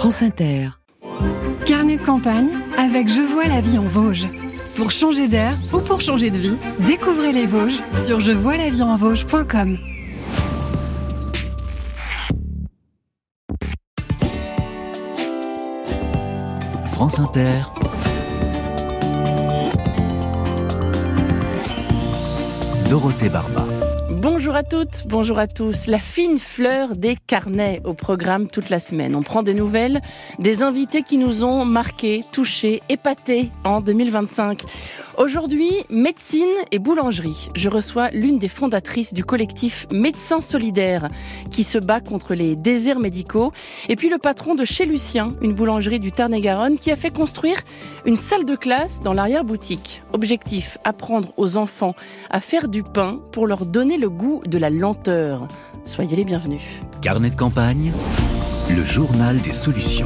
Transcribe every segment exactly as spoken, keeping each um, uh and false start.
France Inter. Carnet de campagne avec Je vois la vie en Vosges. Pour changer d'air ou pour changer de vie, découvrez les Vosges sur je vois la vie en vosges point com. France Inter. Dorothée Barba. Bonjour à toutes, bonjour à tous. La fine fleur des carnets au programme toute la semaine. On prend des nouvelles des invités qui nous ont marqués, touchés, épatés en deux mille vingt-cinq. Aujourd'hui, médecine et boulangerie. Je reçois l'une des fondatrices du collectif Médecins Solidaires qui se bat contre les déserts médicaux. Et puis le patron de Chez Lucien, une boulangerie du Tarn-et-Garonne qui a fait construire une salle de classe dans l'arrière-boutique. Objectif, apprendre aux enfants à faire du pain pour leur donner le goût de la lenteur. Soyez les bienvenus. Carnet de campagne, le journal des solutions.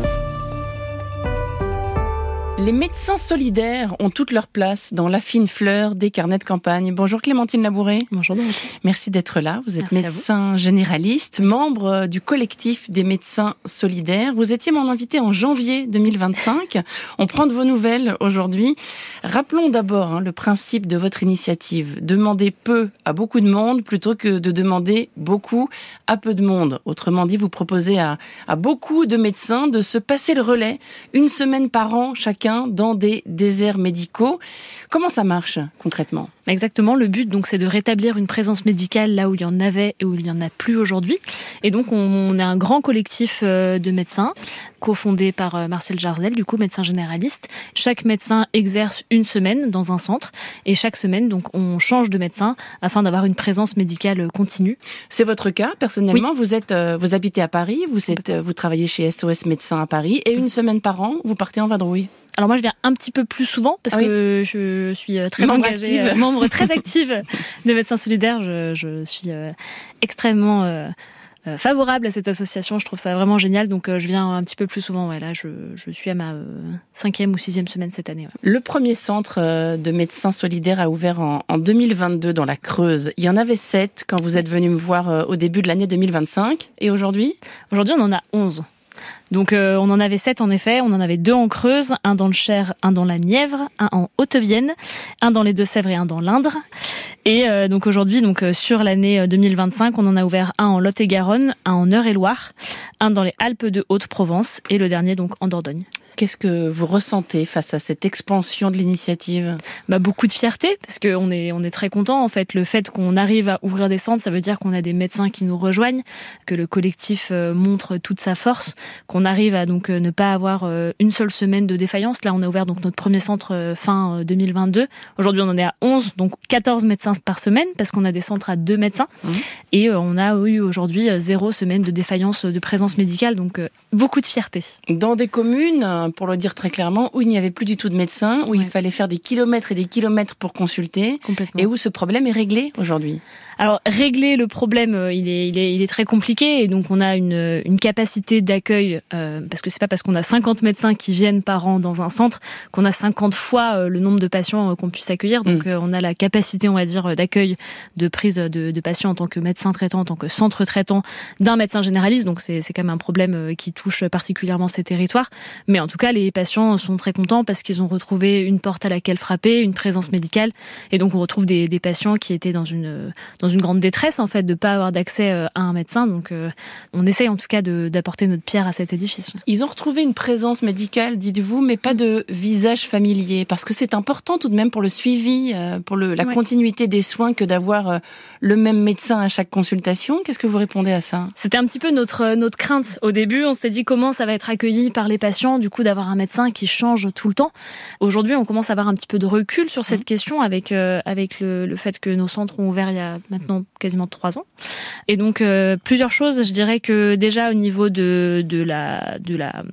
Les médecins solidaires ont toute leur place dans la fine fleur des carnets de campagne. Bonjour Clémentine Labouré. Bonjour Dorothée. Merci d'être là. Vous êtes Merci médecin généraliste, membre du collectif des médecins solidaires. Vous étiez mon invité en janvier deux mille vingt-cinq. On prend de vos nouvelles aujourd'hui. Rappelons d'abord hein, le principe de votre initiative. Demander peu à beaucoup de monde plutôt que de demander beaucoup à peu de monde. Autrement dit, vous proposez à, à beaucoup de médecins de se passer le relais une semaine par an chacun dans des déserts médicaux. Comment ça marche concrètement ? Exactement, le but donc c'est de rétablir une présence médicale là où il y en avait et où il n'y en a plus aujourd'hui. Et donc on, on est un grand collectif de médecins cofondé par Marcel Jardel, du coup médecin généraliste. Chaque médecin exerce une semaine dans un centre et chaque semaine donc on change de médecin afin d'avoir une présence médicale continue. C'est votre cas personnellement. Oui. Vous êtes, euh, vous habitez à Paris, vous êtes, vous travaillez chez S O S Médecins à Paris et une semaine par an vous partez en vadrouille. Alors moi je viens un petit peu plus souvent parce ah oui. que je suis très membre engagée, active. Euh, membre très active de Médecins Solidaires. Je, je suis euh, extrêmement euh, euh, favorable à cette association. Je trouve ça vraiment génial. Donc euh, je viens un petit peu plus souvent. Ouais, là je, je suis à ma euh, cinquième ou sixième semaine cette année. Ouais. Le premier centre euh, de Médecins Solidaires a ouvert en, en deux mille vingt-deux dans la Creuse. Il y en avait sept quand vous êtes venu me voir euh, au début de l'année deux mille vingt-cinq. Et aujourd'hui ? Aujourd'hui on en a onze. Donc euh, on en avait sept en effet, on en avait deux en Creuse, un dans le Cher, un dans la Nièvre, un en Haute-Vienne, un dans les Deux-Sèvres et un dans l'Indre. Et euh, donc aujourd'hui, donc euh, sur l'année deux mille vingt-cinq, on en a ouvert un en Lot-et-Garonne, un en Eure-et-Loir, un dans les Alpes de Haute-Provence et le dernier donc en Dordogne. Qu'est-ce que vous ressentez face à cette expansion de l'initiative ? Bah, beaucoup de fierté, parce qu'on est, on est très content. En fait, le fait qu'on arrive à ouvrir des centres, ça veut dire qu'on a des médecins qui nous rejoignent, que le collectif euh, montre toute sa force, qu'on arrive à donc euh, ne pas avoir euh, une seule semaine de défaillance. Là, on a ouvert donc notre premier centre euh, fin euh, deux mille vingt-deux. Aujourd'hui, on en est à onze, donc quatorze médecins par semaine, parce qu'on a des centres à deux médecins. Mmh. Et euh, on a eu aujourd'hui euh, zéro semaine de défaillance de présence médicale, donc euh, beaucoup de fierté. Dans des communes, pour le dire très clairement, où il n'y avait plus du tout de médecins, où ouais. il fallait faire des kilomètres et des kilomètres pour consulter, et où ce problème est réglé aujourd'hui. Alors, régler le problème, il est, il est, il est très compliqué, et donc on a une, une capacité d'accueil, euh, parce que c'est pas parce qu'on a cinquante médecins qui viennent par an dans un centre qu'on a cinquante fois le nombre de patients qu'on puisse accueillir. Donc, mmh. euh, on a la capacité, on va dire, d'accueil, de prise de, de patients en tant que médecin traitant, en tant que centre traitant d'un médecin généraliste. Donc, c'est, c'est quand même un problème qui touche particulièrement ces territoires. Mais en tout cas, les patients sont très contents parce qu'ils ont retrouvé une porte à laquelle frapper, une présence médicale, et donc on retrouve des, des patients qui étaient dans une dans une grande détresse en fait de pas avoir d'accès à un médecin. Donc euh, on essaye en tout cas de, d'apporter notre pierre à cet édifice. Ils ont retrouvé une présence médicale, dites-vous, mais pas de visage familier, parce que c'est important tout de même pour le suivi, pour le, la ouais. continuité des soins que d'avoir le même médecin à chaque consultation. Qu'est-ce que vous répondez à ça ? C'était un petit peu notre notre crainte au début. On s'est dit comment ça va être accueilli par les patients, du coup d'avoir un médecin qui change tout le temps. Aujourd'hui, on commence à avoir un petit peu de recul sur cette mmh. question avec euh, avec le, le fait que nos centres ont ouvert il y a maintenant quasiment trois ans. Et donc, euh, plusieurs choses. Je dirais que déjà, au niveau de, de, la, de la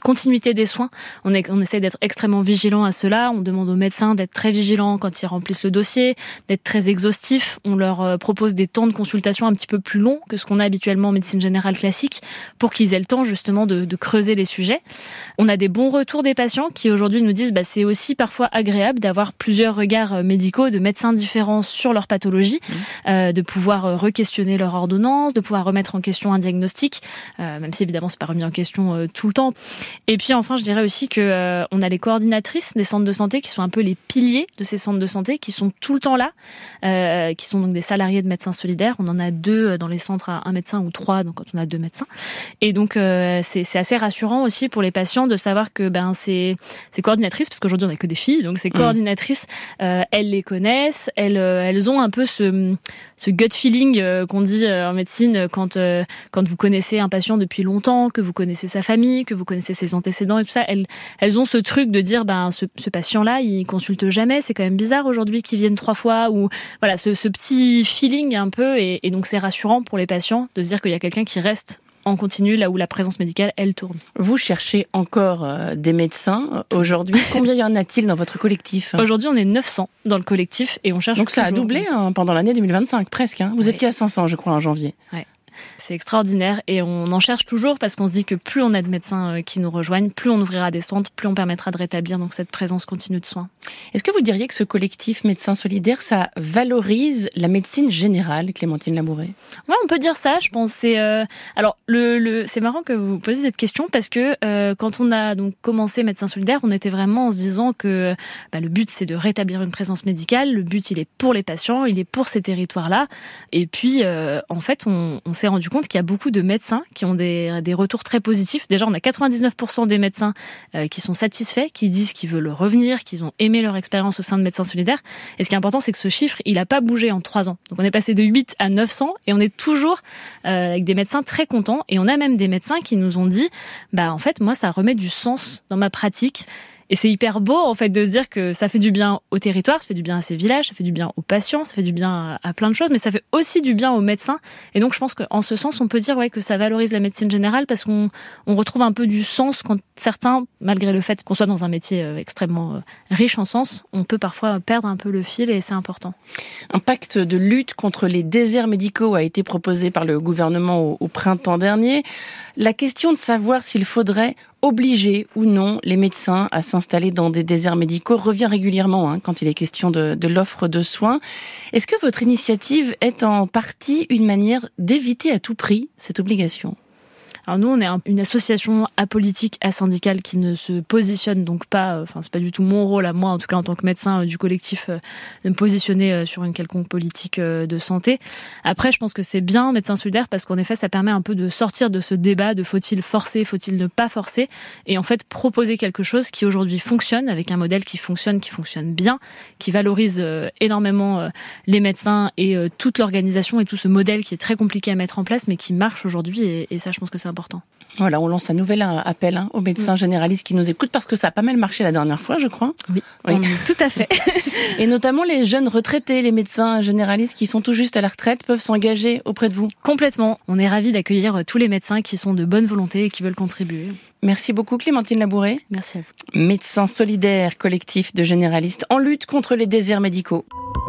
continuité des soins. On, est, on essaie d'être extrêmement vigilant à cela. On demande aux médecins d'être très vigilants quand ils remplissent le dossier, d'être très exhaustifs. On leur propose des temps de consultation un petit peu plus longs que ce qu'on a habituellement en médecine générale classique pour qu'ils aient le temps justement de, de creuser les sujets. On a des bons retours des patients qui aujourd'hui nous disent bah, c'est aussi parfois agréable d'avoir plusieurs regards médicaux de médecins différents sur leur pathologie, mmh. euh, de pouvoir re-questionner leur ordonnance, de pouvoir remettre en question un diagnostic, euh, même si évidemment c'est pas remis en question euh, tout le temps. Et puis enfin je dirais aussi que euh, on a les coordinatrices des centres de santé qui sont un peu les piliers de ces centres de santé, qui sont tout le temps là, euh, qui sont donc des salariés de médecins solidaires. On en a deux dans les centres à un médecin ou trois donc quand on a deux médecins. Et donc euh, c'est, c'est assez rassurant aussi pour les patients de savoir que ben ces, ces coordinatrices, parce qu'aujourd'hui on n'a que des filles, donc ces coordinatrices, euh, elles les connaissent, elles, elles ont un peu ce, ce gut feeling euh, qu'on dit euh, en médecine quand, euh, quand vous connaissez un patient depuis longtemps, que vous connaissez sa famille, que vous connaissez ses antécédents et tout ça. Elles, elles ont ce truc de dire ben ce, ce patient-là il consulte jamais, c'est quand même bizarre aujourd'hui qu'il vienne trois fois, ou voilà ce, ce petit feeling un peu, et, et donc c'est rassurant pour les patients de se dire qu'il y a quelqu'un qui reste en continu là où la présence médicale elle tourne. Vous cherchez encore euh, des médecins aujourd'hui. Combien y en a-t-il dans votre collectif ? Aujourd'hui on est neuf cents dans le collectif et on cherche. Donc ça a doublé hein, pendant l'année deux mille vingt-cinq presque. Hein. Vous oui. étiez à cinq cents je crois en janvier. Ouais. C'est extraordinaire et on en cherche toujours parce qu'on se dit que plus on a de médecins qui nous rejoignent, plus on ouvrira des centres, plus on permettra de rétablir donc cette présence continue de soins. Est-ce que vous diriez que ce collectif Médecins Solidaires, ça valorise la médecine générale, Clémentine Labouré ? Ouais, on peut dire ça, je pense. C'est, euh... Alors, le, le... c'est marrant que vous posiez cette question parce que euh, quand on a donc commencé Médecins Solidaires, on était vraiment en se disant que bah, le but c'est de rétablir une présence médicale, le but il est pour les patients, il est pour ces territoires-là. Et puis, euh, en fait, on, on s'est rendu compte qu'il y a beaucoup de médecins qui ont des, des retours très positifs. Déjà, on a quatre-vingt-dix-neuf pour cent des médecins euh, qui sont satisfaits, qui disent qu'ils veulent revenir, qu'ils ont aimé leur expérience au sein de Médecins Solidaires. Et ce qui est important, c'est que ce chiffre, il n'a pas bougé en trois ans. Donc on est passé de huit à neuf cents et on est toujours euh, avec des médecins très contents. Et on a même des médecins qui nous ont dit, bah en fait, moi, ça remet du sens dans ma pratique. Et c'est hyper beau, en fait, de se dire que ça fait du bien au territoire, ça fait du bien à ces villages, ça fait du bien aux patients, ça fait du bien à plein de choses, mais ça fait aussi du bien aux médecins. Et donc, je pense qu'en ce sens, on peut dire ouais, que ça valorise la médecine générale parce qu'on on retrouve un peu du sens quand certains, malgré le fait qu'on soit dans un métier extrêmement riche en sens, on peut parfois perdre un peu le fil et c'est important. Un pacte de lutte contre les déserts médicaux a été proposé par le gouvernement au, au printemps dernier. La question de savoir s'il faudrait obliger ou non les médecins à s'installer dans des déserts médicaux revient régulièrement hein, quand il est question de, de l'offre de soins. Est-ce que votre initiative est en partie une manière d'éviter à tout prix cette obligation ? Alors nous, on est une association apolitique, asyndicale qui ne se positionne donc pas, enfin c'est pas du tout mon rôle à moi, en tout cas en tant que médecin du collectif, de me positionner sur une quelconque politique de santé. Après, je pense que c'est bien Médecins Solidaires parce qu'en effet, ça permet un peu de sortir de ce débat de faut-il forcer, faut-il ne pas forcer, et en fait proposer quelque chose qui aujourd'hui fonctionne, avec un modèle qui fonctionne, qui fonctionne bien, qui valorise énormément les médecins et toute l'organisation et tout ce modèle qui est très compliqué à mettre en place, mais qui marche aujourd'hui, et, et ça, je pense que c'est important. Voilà, on lance un nouvel appel hein, aux médecins oui. généralistes qui nous écoutent parce que ça a pas mal marché la dernière fois, je crois. Oui, oui. On, tout à fait. Et notamment les jeunes retraités, les médecins généralistes qui sont tout juste à la retraite peuvent s'engager auprès de vous. Complètement. On est ravis d'accueillir tous les médecins qui sont de bonne volonté et qui veulent contribuer. Merci beaucoup Clémentine Labouré. Merci à vous. Médecins solidaires, collectif de généralistes en lutte contre les déserts médicaux.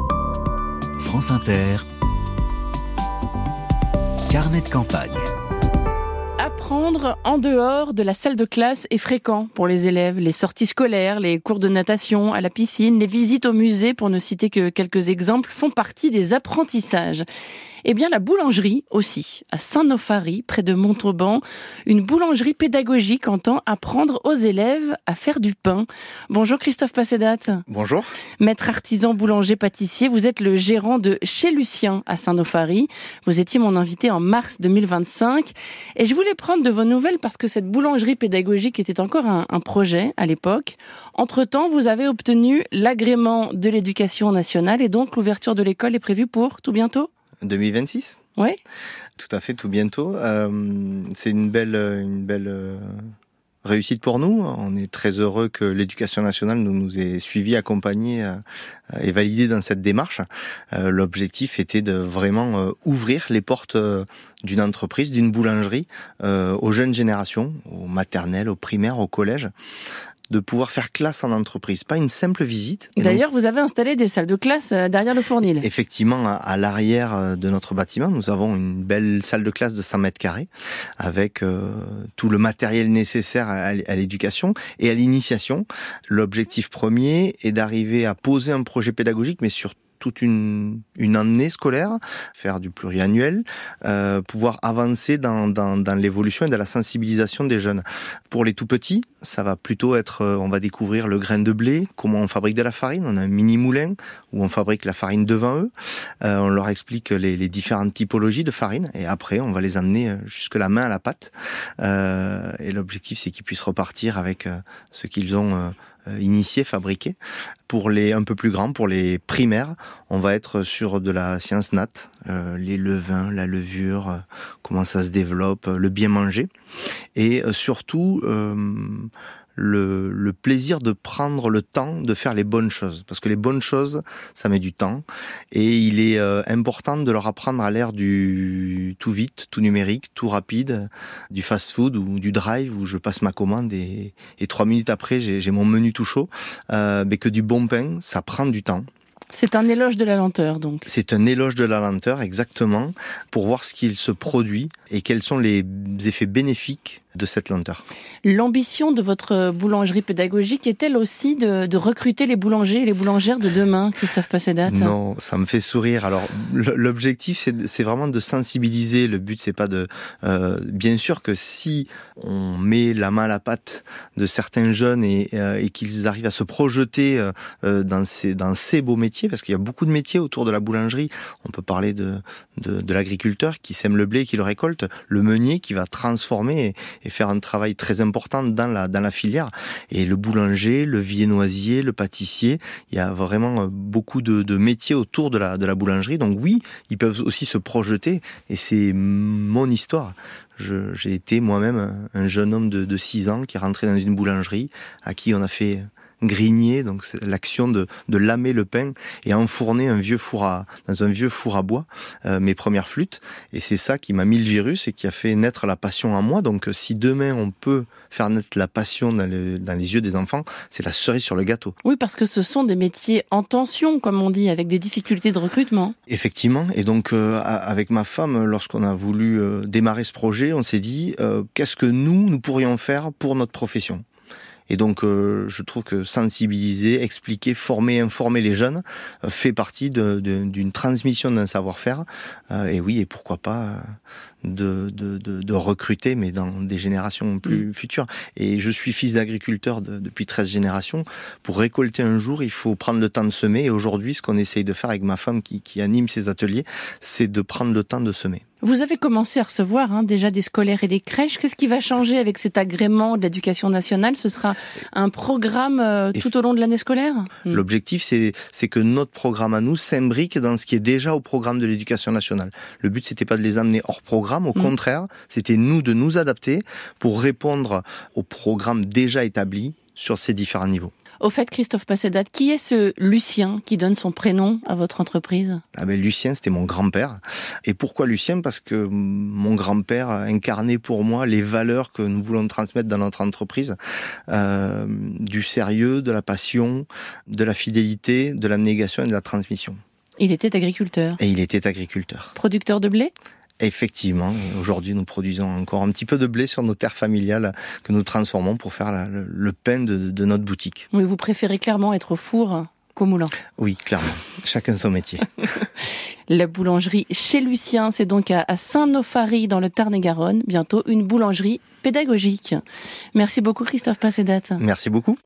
France Inter, carnet de campagne. Apprendre en dehors de la salle de classe est fréquent pour les élèves. Les sorties scolaires, les cours de natation à la piscine, les visites au musée, pour ne citer que quelques exemples, font partie des apprentissages. Eh bien, la boulangerie aussi, à Saint-Nofary, près de Montauban. Une boulangerie pédagogique entend apprendre aux élèves à faire du pain. Bonjour Christophe Passedat. Bonjour. Maître artisan boulanger pâtissier, vous êtes le gérant de Chez Lucien à Saint-Nofary. Vous étiez mon invité en mars deux mille vingt-cinq. Et je voulais prendre de vos nouvelles parce que cette boulangerie pédagogique était encore un, un projet à l'époque. Entre-temps, vous avez obtenu l'agrément de l'éducation nationale et donc l'ouverture de l'école est prévue pour tout bientôt ? deux mille vingt-six ? Oui. Tout à fait, tout bientôt. Euh, c'est une belle, une belle, réussite pour nous. On est très heureux que l'Éducation nationale nous, nous ait suivis, accompagnés euh, et validés dans cette démarche. Euh, l'objectif était de vraiment euh, ouvrir les portes euh, d'une entreprise, d'une boulangerie euh, aux jeunes générations, aux maternelles, aux primaires, au collège, de pouvoir faire classe en entreprise, pas une simple visite. Et D'ailleurs, donc, vous avez installé des salles de classe derrière le Fournil. Effectivement, à, à l'arrière de notre bâtiment, nous avons une belle salle de classe de cent mètres carrés avec euh, tout le matériel nécessaire à, à l'éducation et à l'initiation. L'objectif premier est d'arriver à poser un projet pédagogique, mais surtout toute une, une année scolaire, faire du pluriannuel, euh, pouvoir avancer dans, dans, dans l'évolution et dans la sensibilisation des jeunes. Pour les tout petits, ça va plutôt être, on va découvrir le grain de blé, comment on fabrique de la farine. On a un mini moulin où on fabrique la farine devant eux. Euh, on leur explique les, les différentes typologies de farine et après on va les amener jusque la main à la pâte. Euh, et l'objectif c'est qu'ils puissent repartir avec euh, ce qu'ils ont euh, initié, fabriqué. Pour les un peu plus grands, pour les primaires, on va être sur de la science nat, euh, les levains, la levure, euh, comment ça se développe, euh, le bien manger, et euh, surtout euh, le, le plaisir de prendre le temps de faire les bonnes choses, parce que les bonnes choses, ça met du temps, et il est euh, important de leur apprendre à l'ère du tout vite, tout numérique, tout rapide, du fast-food ou du drive où je passe ma commande et, et trois minutes après j'ai, j'ai mon menu tout chaud, euh, mais que du bon pain, ça prend du temps. C'est un éloge de la lenteur, donc. C'est un éloge de la lenteur, exactement, pour voir ce qu'il se produit et quels sont les effets bénéfiques de cette lenteur. L'ambition de votre boulangerie pédagogique est-elle aussi de, de recruter les boulangers et les boulangères de demain, Christophe Passedat ? Non, ça me fait sourire. Alors, l'objectif, c'est, c'est vraiment de sensibiliser. Le but, c'est pas de... Euh, bien sûr que si on met la main à la pâte de certains jeunes et, euh, et qu'ils arrivent à se projeter euh, dans, ces, dans ces beaux métiers, parce qu'il y a beaucoup de métiers autour de la boulangerie. On peut parler de, de, de l'agriculteur qui sème le blé, qui le récolte, le meunier qui va transformer et, et faire un travail très important dans la, dans la filière. Et le boulanger, le viennoisier, le pâtissier, il y a vraiment beaucoup de, de métiers autour de la, de la boulangerie. Donc oui, ils peuvent aussi se projeter et c'est mon histoire. Je, j'ai été moi-même un jeune homme de, de six ans qui est rentré dans une boulangerie à qui on a fait grigner, donc c'est l'action de, de lamer le pain et enfourner un vieux four à, dans un vieux four à bois, euh, mes premières flûtes. Et c'est ça qui m'a mis le virus et qui a fait naître la passion en moi. Donc si demain on peut faire naître la passion dans, le, dans les yeux des enfants, c'est la cerise sur le gâteau. Oui, parce que ce sont des métiers en tension, comme on dit, avec des difficultés de recrutement. Effectivement. Et donc euh, avec ma femme, lorsqu'on a voulu euh, démarrer ce projet, on s'est dit euh, qu'est-ce que nous, nous pourrions faire pour notre profession ? Et donc, euh, je trouve que sensibiliser, expliquer, former, informer les jeunes euh, fait partie de, de, d'une transmission d'un savoir-faire. Euh, et oui, et pourquoi pas euh, de, de, de, de recruter, mais dans des générations plus mmh. futures. Et je suis fils d'agriculteur de, depuis treize générations. Pour récolter un jour, il faut prendre le temps de semer. Et aujourd'hui, ce qu'on essaye de faire avec ma femme qui, qui anime ces ateliers, c'est de prendre le temps de semer. Vous avez commencé à recevoir hein, déjà des scolaires et des crèches. Qu'est-ce qui va changer avec cet agrément de l'Éducation nationale ? Ce sera un programme euh, tout au long de l'année scolaire ? L'objectif, c'est, c'est que notre programme à nous s'imbrique dans ce qui est déjà au programme de l'Éducation nationale. Le but, c'était pas de les amener hors programme. Au mmh. contraire, c'était nous de nous adapter pour répondre au programme déjà établi sur ces différents niveaux. Au fait, Christophe Passedat, qui est ce Lucien qui donne son prénom à votre entreprise ? Ah ben Lucien, c'était mon grand-père. Et pourquoi Lucien ? Parce que mon grand-père incarnait pour moi les valeurs que nous voulons transmettre dans notre entreprise. Euh, du sérieux, de la passion, de la fidélité, de l'abnégation et de la transmission. Il était agriculteur. Et il était agriculteur. Producteur de blé ? Effectivement, aujourd'hui nous produisons encore un petit peu de blé sur nos terres familiales que nous transformons pour faire la, le, le pain de, de notre boutique. Oui, vous préférez clairement être au four qu'au moulin. Oui, clairement. Chacun son métier. La boulangerie chez Lucien, c'est donc à Saint-Nofary dans le Tarn-et-Garonne. Bientôt une boulangerie pédagogique. Merci beaucoup Christophe Passedat. Merci beaucoup.